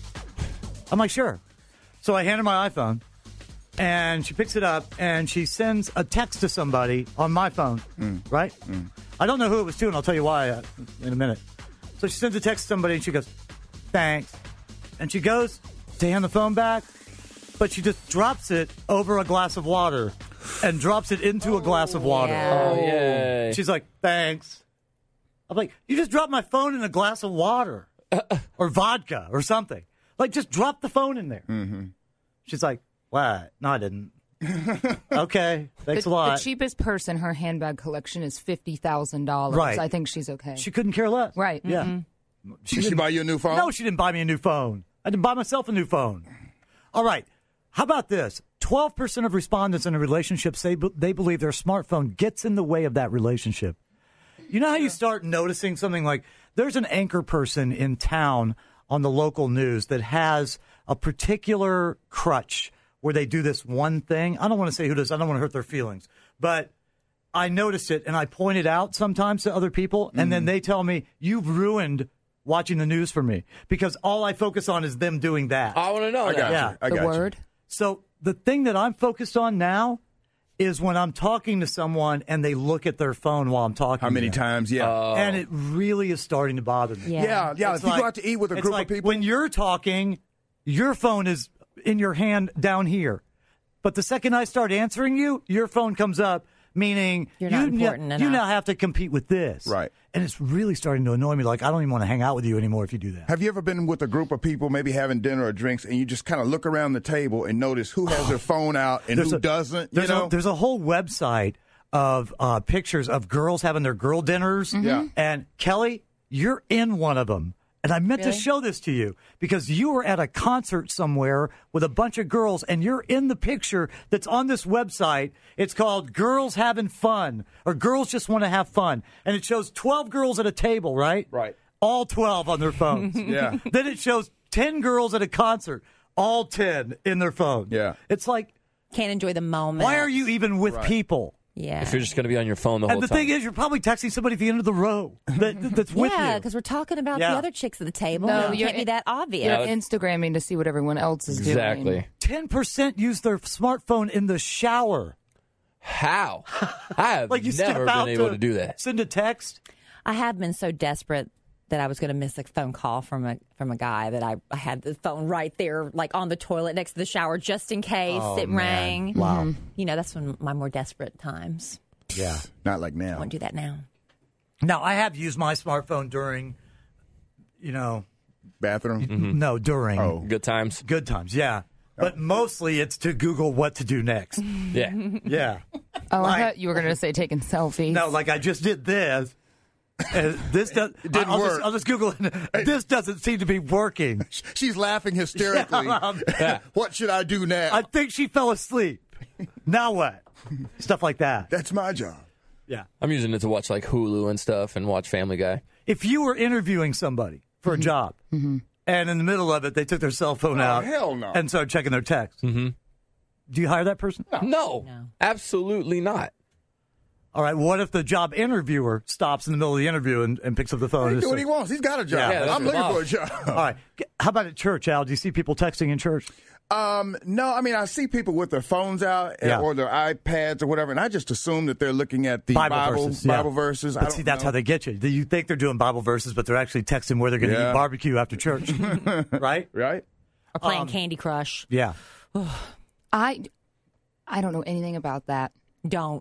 S4: I'm like, sure. So I hand her my iPhone, and she picks it up, and she sends a text to somebody on my phone,
S3: Mm.
S4: right? Mm. I don't know who it was to, and I'll tell you why uh, in a minute. So she sends a text to somebody, and she goes, thanks. And she goes to hand the phone back, but she just drops it over a glass of water and drops it into a glass of water.
S5: yeah.
S6: Oh, yay.
S4: She's like, thanks. I'm like, you just dropped my phone in a glass of water or vodka or something. Like, just drop the phone in there. Mm-hmm. She's like, what? No, I didn't. Okay, thanks
S7: The,
S4: a lot.
S7: the cheapest purse in her handbag collection is fifty thousand dollars.
S4: Right.
S7: I think she's okay.
S4: She couldn't care less.
S7: Right.
S4: Yeah.
S3: Did she buy you a new phone?
S4: No, she didn't buy me a new phone. I didn't buy myself a new phone. All right. How about this? twelve percent of respondents in a relationship say b- they believe their smartphone gets in the way of that relationship. You know how you start noticing something like there's an anchor person in town on the local news that has a particular crutch where they do this one thing. I don't want to say who does. I don't want to hurt their feelings. But I noticed it, and I point it out sometimes to other people, and then they tell me, you've ruined watching the news for me because all I focus on is them doing that.
S6: I want to know
S3: I
S6: that.
S3: got
S4: Yeah.
S3: you. I
S7: the
S3: got you.
S7: word.
S4: So the thing that I'm focused on now is when I'm talking to someone and they look at their phone while I'm talking
S3: How
S4: to
S3: many
S4: them.
S3: times? Yeah.
S4: And it really is starting to bother me.
S5: Yeah.
S3: yeah, yeah.
S4: It's
S3: If you
S4: like-
S3: go out to eat with a
S4: it's
S3: group
S4: like
S3: of people.
S4: when you're talking, your phone is in your hand down here. But the second I start answering you, your phone comes up, meaning
S5: You're not
S4: you, n-
S5: important
S4: you
S5: enough.
S4: now have to compete with this.
S3: Right.
S4: And it's really starting to annoy me. Like, I don't even want to hang out with you anymore if you do that.
S3: Have you ever been with a group of people, maybe having dinner or drinks, and you just kind of look around the table and notice who has their phone out and
S4: There's
S3: who
S4: a-
S3: doesn't? You
S4: There's,
S3: know?
S4: a, there's a whole website of uh, pictures of girls having their girl dinners.
S3: Yeah.
S4: And Kelly, you're in one of them. And I meant to
S5: Really?
S4: show this to you because you were at a concert somewhere with a bunch of girls and you're in the picture that's on this website. It's called Girls Having Fun or Girls Just Want to Have Fun. And it shows twelve girls at a table, right?
S3: Right.
S4: All twelve on their phones.
S3: Yeah.
S4: Then it shows ten girls at a concert, all ten in their phone.
S3: Yeah.
S4: It's like,
S5: Can't enjoy the moment.
S4: why are you even with
S3: Right.
S4: people?
S5: Yeah.
S6: If you're just going to be on your phone the whole
S4: And the
S6: time.
S4: thing is, you're probably texting somebody at the end of the row that, that's with
S5: yeah,
S4: you.
S5: because we're talking about
S4: Yeah.
S5: the other chicks at the table.
S7: No,
S5: it
S7: you're
S5: can't be
S7: in-
S5: that obvious.
S7: You're
S6: Yeah.
S7: Instagramming to see what everyone else is doing.
S6: Exactly.
S4: ten percent use their smartphone in the shower.
S6: How? I have
S4: Like you step
S6: never
S4: out
S6: been able
S4: to,
S6: to do that.
S4: Send a text.
S5: I have been so desperate that I was going to miss a phone call from a from a guy that I, I had the phone right there, like on the toilet next to the shower, just in case
S4: Oh,
S5: it
S4: man.
S5: rang.
S4: Wow.
S5: You know, that's when my more desperate times.
S4: Yeah.
S3: Not like
S5: I
S3: now.
S5: won't do that now.
S4: Now, I have used my smartphone during, you know,
S3: Bathroom?
S4: no, during
S3: Oh.
S6: Good times.
S4: good times. Yeah. But mostly it's to Google what to do next.
S6: Yeah.
S4: Yeah.
S7: Oh,
S4: Right.
S7: I thought you were going to say taking selfies.
S4: No, like I just did this. And this does.
S3: It didn't
S4: I'll
S3: work.
S4: Just, I'll just Google it. This doesn't seem to be working.
S3: She's laughing hysterically.
S4: Yeah.
S3: What should I do now?
S4: I think she fell asleep. Now what? Stuff like that.
S3: That's my job.
S4: Yeah.
S6: I'm using it to watch like Hulu and stuff and watch Family Guy.
S4: If you were interviewing somebody for a job, and in the middle of it they took their cell phone
S3: Oh,
S4: out
S3: hell no.
S4: and started checking their text, mm-hmm. do you hire that person?
S6: No,
S5: No.
S6: absolutely not.
S4: All right. What if the job interviewer stops in the middle of the interview and, and picks up the phone?
S3: He
S4: and
S3: do
S4: just
S3: what he
S4: says-
S3: wants. He's got a job.
S4: Yeah, that's
S3: I'm
S6: the
S3: looking
S6: boss.
S3: for a job.
S4: All right. How about at church, Al? Do you see people texting in church?
S3: Um, no, I mean, I see people with their phones out and-
S4: Yeah.
S3: or their iPads or whatever, and I just assume that they're looking at the
S4: Bible,
S3: Bible,
S4: verses. yeah.
S3: Bible verses. I
S4: But
S3: don't
S4: see, that's
S3: know.
S4: how they get you. Do you think they're doing Bible verses, but they're actually texting where they're going to
S3: Yeah.
S4: eat barbecue after church? Right?
S3: Right?
S5: Or playing Candy Crush.
S4: Yeah.
S7: I, I don't know anything about that.
S5: Don't.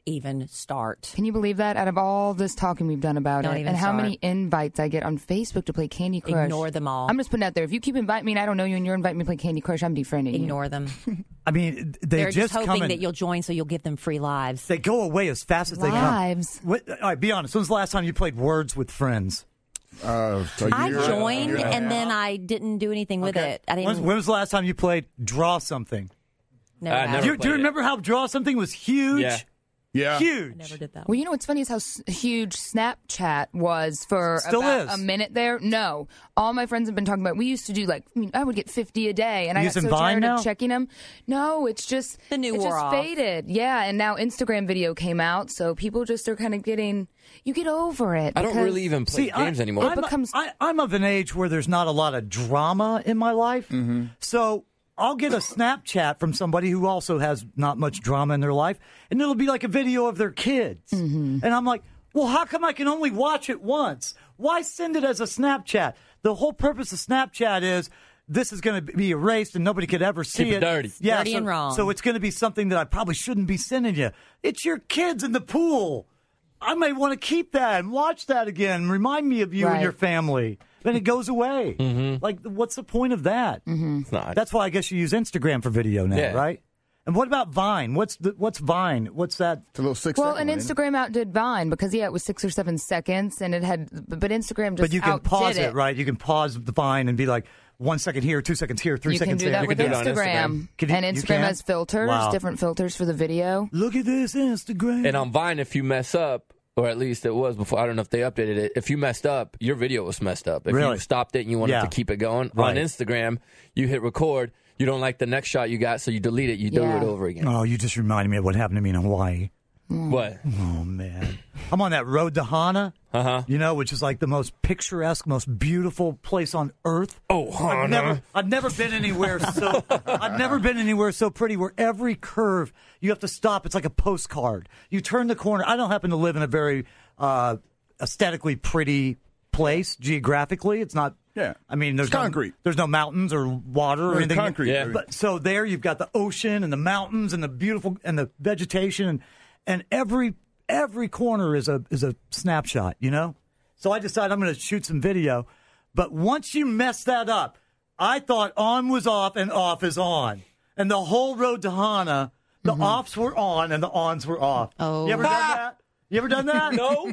S5: even start.
S7: Can you believe that? Out of all this talking we've done about
S5: Don't
S7: it,
S5: even
S7: and how
S5: start.
S7: many invites I get on Facebook to play Candy Crush.
S5: Ignore them all.
S7: I'm just putting out there. If you keep inviting me and I don't know you and you're inviting me to play Candy Crush, I'm defriending you.
S5: Ignore them.
S4: I mean, they
S5: They're just,
S4: just
S5: hoping
S4: come in-
S5: that you'll join so you'll give them free lives.
S4: They go away as fast as they come.
S7: Lives.
S4: What, all right, be honest. When was the last time you played Words with Friends?
S3: Uh, a
S5: I
S3: year-
S5: joined
S3: year
S5: and
S3: a
S5: then
S3: half.
S5: I didn't do anything with
S4: Okay.
S5: it. I
S4: When,
S5: didn't.
S4: when was the last time you played Draw Something?
S5: never
S6: I
S5: have.
S6: never
S4: Do you, do you
S6: played it.
S4: remember how Draw Something was huge?
S6: Yeah.
S3: Yeah.
S4: Huge.
S5: I never did that.
S7: Well, you know what's funny is how s- huge Snapchat was for
S4: Still
S7: about
S4: is.
S7: a minute there. No, all my friends have been talking about. We used to do like I, mean, I would get fifty a day, and I got
S4: Using
S7: so
S4: Vine
S7: tired
S4: now?
S7: of checking them. No, it's just
S5: The new
S7: it
S5: wore
S7: just
S5: off.
S7: faded. Yeah, and now Instagram video came out, so people just are kind of getting. You get over it.
S6: I don't
S7: because-
S6: really even play
S4: See,
S6: games
S4: I,
S6: anymore.
S4: I'm,
S7: becomes-
S4: I, I'm of an age where there's not a lot of drama in my life.
S3: Mm-hmm.
S4: So I'll get a Snapchat from somebody who also has not much drama in their life, and it'll be like a video of their kids.
S7: Mm-hmm.
S4: And I'm like, well, how come I can only watch it once? Why send it as a Snapchat? The whole purpose of Snapchat is this is going to be erased and nobody could ever see
S6: Keep it
S4: it.
S6: dirty.
S4: Yeah,
S5: Dirty
S4: so,
S5: and wrong.
S4: So it's going to be something that I probably shouldn't be sending you. It's your kids in the pool. I may want to keep that and watch that again. Remind me of you and
S7: Right.
S4: your family. Then it goes away.
S6: Mm-hmm.
S4: Like, what's the point of that?
S7: Mm-hmm.
S6: It's not.
S4: That's why I guess you use Instagram for video now,
S6: Yeah.
S4: right? And what about Vine? What's the, what's Vine? What's that?
S3: It's a little six.
S7: Well,
S3: second
S7: and
S3: one, isn't it?
S7: Instagram outdid Vine because yeah, it was six or seven seconds, and it had. But Instagram just
S4: But you can
S7: outdid
S4: pause it,
S7: it,
S4: right? You can pause the Vine and be like, one second here, two seconds here, three
S7: You can
S4: seconds
S7: do
S4: there.
S7: that
S4: You
S7: with
S4: can do
S6: it on
S7: Instagram,
S6: Instagram.
S4: Can you-
S7: and
S4: you
S7: Instagram
S4: can?
S7: has filters,
S4: Wow.
S7: different filters for the video.
S4: Look at this Instagram.
S6: And on Vine, if you mess up, or at least it was before, I don't know if they updated it. If you messed up, your video was messed up. If
S4: Really?
S6: you stopped it and you wanted
S4: Yeah.
S6: to keep it going,
S4: Right.
S6: on Instagram, you hit record. You don't like the next shot you got, so you delete it. You do
S7: Yeah.
S6: it over again.
S4: Oh, you just reminded me of what happened to me in Hawaii.
S6: What?
S4: Oh, man. I'm on that road to Hana,
S6: Uh huh.
S4: you know, which is like the most picturesque, most beautiful place on earth.
S6: Oh,
S4: I've
S6: Hana.
S4: never, I've never been anywhere so. I've never been anywhere so pretty. Where every curve you have to stop. It's like a postcard. You turn the corner. I don't happen to live in a very uh, aesthetically pretty place geographically. It's not.
S3: Yeah.
S4: I mean, there's
S3: It's
S4: no,
S3: concrete.
S4: There's no mountains or water or
S3: There's
S4: anything.
S3: concrete.
S6: Yeah.
S4: But so there you've got the ocean and the mountains and the beautiful and the vegetation and, and every every corner is a is a snapshot. You know. So I decided I'm going to shoot some video. But once you mess that up, I thought on was off and off is on. And the whole road to Hana, the offs were on and the ons were off.
S5: Oh.
S4: You ever done that? You ever done that?
S6: No.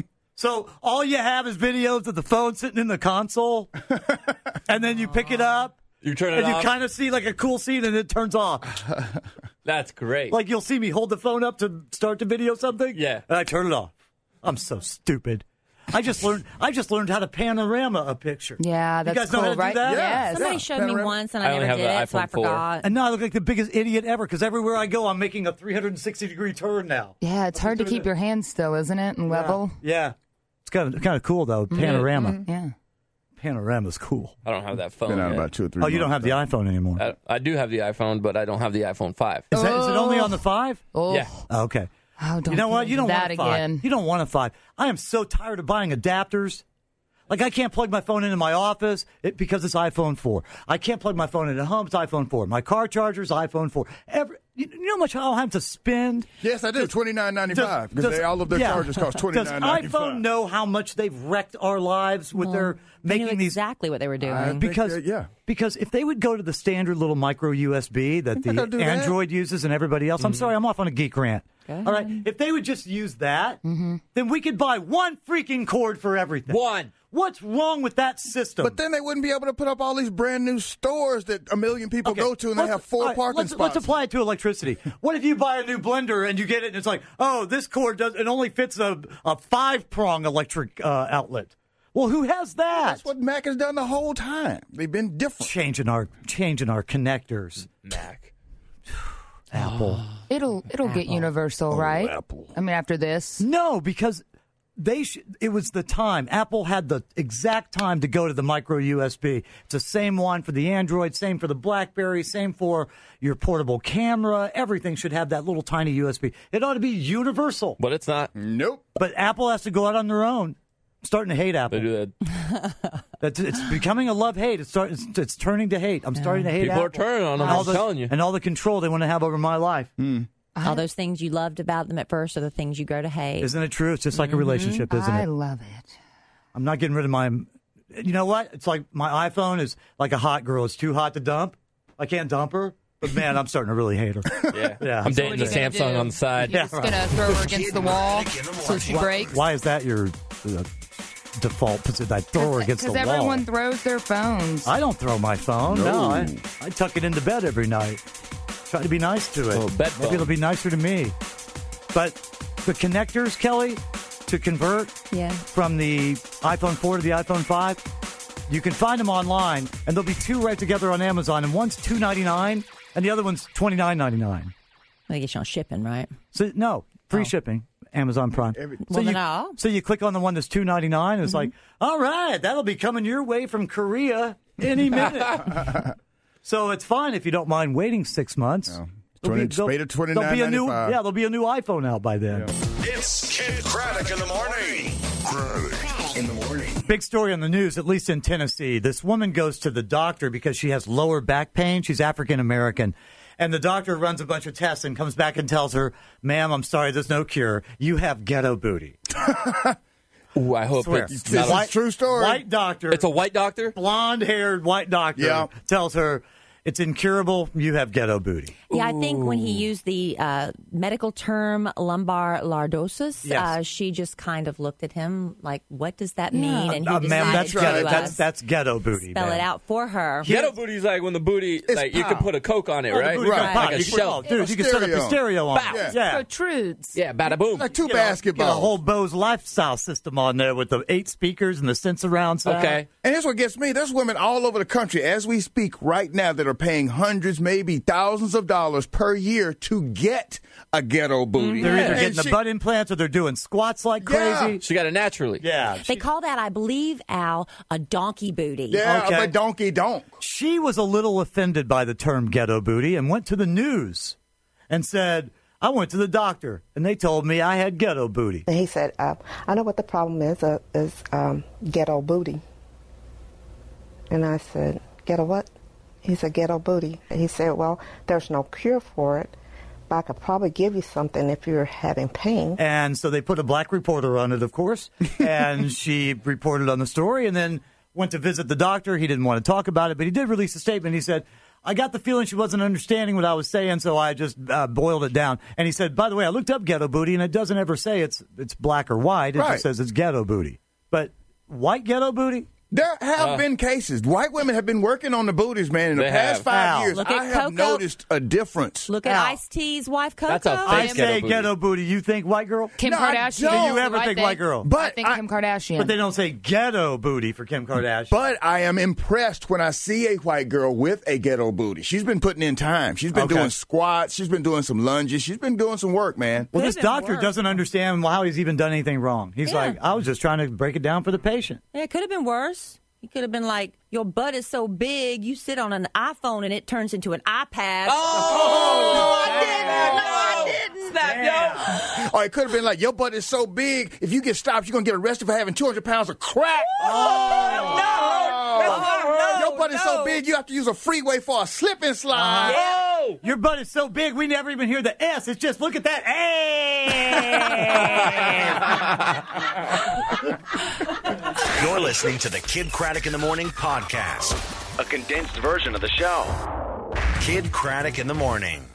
S4: So all you have is videos of the phone sitting in the console, and then you pick it up,
S6: You turn it
S4: and you
S6: off.
S4: kind of see like a cool scene, and it turns off.
S6: That's great.
S4: Like you'll see me hold the phone up to start to video something,
S6: Yeah.
S4: and I turn it off. I'm so stupid. I just learned. I just learned how to panorama a picture.
S7: Yeah, that's
S4: you guys know
S7: cool,
S4: how to
S7: right?
S4: do that?
S7: Yes.
S5: Somebody
S3: Yeah.
S5: showed me
S3: Panorama.
S5: once and
S6: I
S5: I,
S6: only
S5: never
S6: have
S5: did
S6: the
S5: it, so I
S6: iPhone four.
S5: forgot.
S4: And now I look like the biggest idiot ever because everywhere I go, I'm making a three hundred sixty degree turn now.
S7: Yeah, it's hard to keep your hands still, isn't it? And level.
S4: Yeah, it's kind of kind of cool though. Panorama.
S7: Yeah.
S4: Panorama's cool.
S6: I don't have that phone.
S3: Been out
S6: yet.
S3: about two or three.
S4: Oh, you don't
S3: months,
S4: have the iPhone anymore.
S6: I, I do have the iPhone, but I don't have the iPhone five.
S4: Is, that, is it only on the five?
S7: Oh,
S6: Yeah.
S4: Oh, okay.
S7: Oh, don't
S4: You know what?
S7: do
S4: You don't
S7: that
S4: want a five.
S7: again.
S4: You don't want a five. I am so tired of buying adapters. Like I can't plug my phone into my office it, because it's iPhone four. I can't plug my phone into home. It's iPhone four. My car charger's iPhone four. Every, you, you know how much I'll have to spend?
S3: Yes, I do. Twenty nine ninety five
S4: Does-
S3: because all of their
S4: yeah.
S3: charges cost twenty nine ninety
S4: Does
S3: five.
S4: iPhone know how much they've wrecked our lives with their
S5: They knew
S4: making these?
S5: exactly what they were doing.
S3: I think
S4: Because
S3: that- yeah.
S4: because if they would go to the standard little micro U S B that
S3: They're not
S4: the
S3: gonna do that.
S4: Android uses and everybody else, I'm sorry, I'm off on a geek rant. All right, if they would just use that, then we could buy one freaking cord for everything.
S6: One.
S4: What's wrong with that system?
S3: But then they wouldn't be able to put up all these brand new stores that a million people
S4: Okay,
S3: go to, and they
S4: let's-
S3: have four
S4: all right,
S3: parking
S4: let's,
S3: spots.
S4: Let's apply it to electricity. What if you buy a new blender and you get it and it's like, oh, this cord does it only fits a, a five prong electric uh, outlet? Well, who has that?
S3: That's what Mac has done the whole time. They've been different.
S4: changing our changing our connectors.
S6: Mac.
S4: Apple.
S7: It'll it'll get universal, right?
S3: Apple.
S7: I mean, after this.
S4: No, because they sh- it was the time. Apple had the exact time to go to the micro U S B. It's the same one for the Android, same for the BlackBerry, same for your portable camera. Everything should have that little tiny U S B. It ought to be universal.
S6: But it's not.
S3: Nope.
S4: But Apple has to go out on their own. I'm starting to hate Apple.
S6: They do that.
S4: That's, it's becoming a love-hate. It's, start, it's, it's turning to hate. I'm starting to hate
S6: People are
S4: Apple.
S6: turning on them,
S4: And all
S6: I'm
S4: the-
S6: telling you.
S4: And all the control they want to have over my life.
S5: All those things you loved about them at first are the things you grow to hate.
S4: Isn't it true? It's just like a relationship, isn't
S7: I
S4: it?
S7: love it.
S4: I'm not getting rid of my. You know what? It's like my iPhone is like a hot girl. It's too hot to dump. I can't dump her. But man, I'm starting to really hate her.
S6: Yeah,
S4: Yeah.
S6: I'm
S4: So
S6: dating
S7: what
S6: the
S7: are you gonna
S6: Samsung
S7: do?
S6: on the side.
S7: You're
S4: Yeah,
S7: just gonna throw her against the wall so she breaks.
S4: Why is that your uh, default position? I throw her against the wall.
S7: Because everyone throws their phones.
S4: I don't throw my phone. No,
S3: No.
S4: I, I tuck it into bed every night. Try to be nice to it.
S6: Oh, bed
S4: Maybe
S6: phone.
S4: it'll be nicer to me. But the connectors, Kelly, to convert
S5: Yeah.
S4: from the iPhone four to the iPhone five, you can find them online, and there'll be two right together on Amazon, and one's two ninety-nine, and the other one's twenty-nine ninety-nine.
S5: I guess you're on shipping, right?
S4: So no, free
S5: Oh.
S4: shipping, Amazon Prime.
S3: Every-
S4: so
S5: Well,
S4: you,
S5: then I'll-
S4: so you click on the one that's two ninety-nine, and it's
S5: Mm-hmm.
S4: like, all right, that'll be coming your way from Korea any minute. So it's fine if you don't mind waiting six months.
S3: No.
S4: There'll
S3: twenty straight to
S4: there'll be a new,
S3: $29.95.
S4: yeah, there'll be a new iPhone out by then.
S1: It's Kid Craddock in the morning.
S2: Craddock.
S1: In the morning.
S4: Big story on the news, at least in Tennessee. This woman goes to the doctor because she has lower back pain. She's African American. And the doctor runs a bunch of tests and comes back and tells her, ma'am, I'm sorry, there's no cure. You have ghetto booty.
S6: Ooh, I hope
S3: Swear.
S6: it's
S3: This
S6: not
S3: is
S6: a,
S3: true story.
S4: White doctor,
S6: it's a white doctor.
S4: blonde-haired white doctor
S3: Yeah.
S4: tells her, it's incurable. You have ghetto booty.
S5: Yeah, I think when he used the uh, medical term lumbar lordosis,
S4: Yes.
S5: uh, she just kind of looked at him like, what does that mean? And he
S4: Uh,
S5: decided
S4: ma'am, that's
S5: to
S4: ghetto.
S5: uh,
S4: That's, that's ghetto booty.
S5: spell
S4: ma'am.
S5: it out for her.
S6: Ghetto booty's like when the booty, like you
S3: pop.
S6: can put a Coke on it,
S4: Oh, the
S6: right?
S4: booty
S3: Right.
S4: got popped.
S6: Like a
S4: You can-
S6: shelf.
S4: oh, dude, you can set up the
S3: Stereo.
S4: stereo on
S6: Bow.
S4: it.
S3: Yeah.
S4: Yeah.
S7: Protrudes.
S6: Yeah, bada boom.
S3: Like two
S4: You know,
S3: basketballs.
S4: Get a whole Bose lifestyle system on there with the eight speakers and the sense around sound.
S6: Okay.
S3: And here's what gets me. There's women all over the country as we speak right now that are paying hundreds, maybe thousands of dollars per year to get a ghetto booty.
S4: They're either
S3: And
S4: getting the
S3: she-
S4: butt implants or they're doing squats like
S3: Yeah.
S4: crazy.
S6: She got it naturally.
S4: Yeah.
S5: They
S4: She,
S5: call that, I believe, Al, a donkey booty.
S3: Yeah,
S4: Okay.
S3: but donkey don't.
S4: she was a little offended by the term ghetto booty and went to the news and said, I went to the doctor and they told me I had ghetto booty.
S9: And he said, uh, I know what the problem is, uh, is um, ghetto booty. And I said, ghetto what? He said, ghetto booty. And he said, well, there's no cure for it, but I could probably give you something if you're having pain.
S4: And so they put a black reporter on it, of course, and she reported on the story and then went to visit the doctor. He didn't want to talk about it, but he did release a statement. He said, I got the feeling she wasn't understanding what I was saying, so I just uh, boiled it down. And he said, by the way, I looked up ghetto booty, and it doesn't ever say it's it's black or white. It
S3: Right.
S4: just says it's ghetto booty. But white ghetto booty?
S3: There have been cases. White women have been working on the booties, man, in the
S6: They
S3: past
S6: have.
S3: five
S4: Al.
S3: years.
S5: Look at
S3: I have
S5: Coco.
S3: noticed a difference.
S5: Look at
S4: Al.
S5: Ice-T's wife, Coco.
S6: That's a
S4: I
S6: fake
S4: say
S6: ghetto booty.
S4: ghetto booty. You think white girl?
S7: Kim
S3: No, I
S7: Kardashian.
S3: don't.
S4: Do you ever
S7: I
S4: think white girl?
S7: I
S3: But
S7: think
S3: I-
S7: Kim Kardashian.
S4: But they don't say ghetto booty for Kim Kardashian.
S3: But I am impressed when I see a white girl with a ghetto booty. She's been putting in time. She's been
S4: Okay.
S3: doing squats. She's been doing some lunges. She's been doing some work, man.
S4: well, this
S5: Could've been
S4: doctor
S5: worse.
S4: doesn't understand how he's even done anything wrong. He's
S5: Yeah.
S4: like, I was just trying to break it down for the patient.
S5: Yeah, it could have been worse. He could have been like, your butt is so big, you sit on an iPhone and it turns into an iPad.
S6: Oh,
S5: no, I didn't. No, I didn't.
S6: Snap, yo.
S3: Or it could have been like, your butt is so big, if you get stopped, you're going to get arrested for having two hundred pounds of crack.
S5: Oh, no.
S3: Your butt is so big, you have to use a freeway for a slip and slide.
S6: Oh.
S4: Your butt is so big, we never even hear the S. It's just, look at that. Hey!
S1: You're listening to the Kid Craddock in the Morning podcast, a condensed version of the show. Kid Craddock in the Morning.